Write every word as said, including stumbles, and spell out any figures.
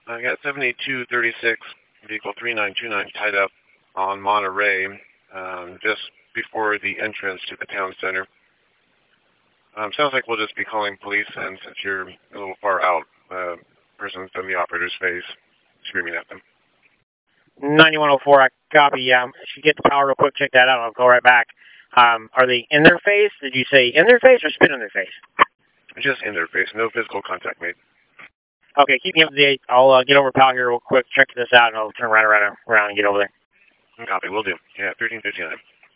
I got seventy-two thirty-six, vehicle three nine two nine, tied up on Monterey, um, just before the entrance to the town center. Um, sounds like we'll just be calling police, and since you're a little far out, uh, person's in the operator's face, screaming at them. ninety-one oh four, I copy. Um, if you get the power real quick, check that out. I'll go right back. Um, are they in their face? Did you say in their face or spit in their face? Just in their face, no physical contact made. Okay, keep me up to date. I'll uh, get over to Pal here real quick, check this out, and I'll turn right around, around and get over there. Copy, will do. Yeah, thirteen fifty-nine.